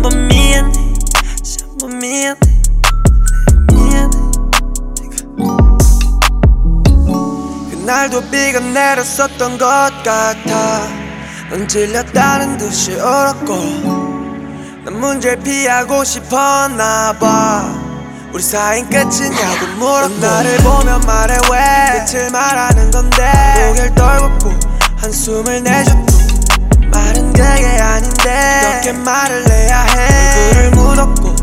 한번 미안해, 다시 한번 미안해, 미안해. 그날도 비가 내렸었던 것 같아. 넌 질렸다는 듯이 울었고 난 문제를 피하고 싶었나봐. 우리 사이는 끝이냐고 물었고 나를 보면 말해 왜 끝을 말하는 건데. 고개를 떨궜고 한숨을 내쉬었고 말은 그게 아닌데 어떻게 말을 해야 해. 얼굴을 묻었고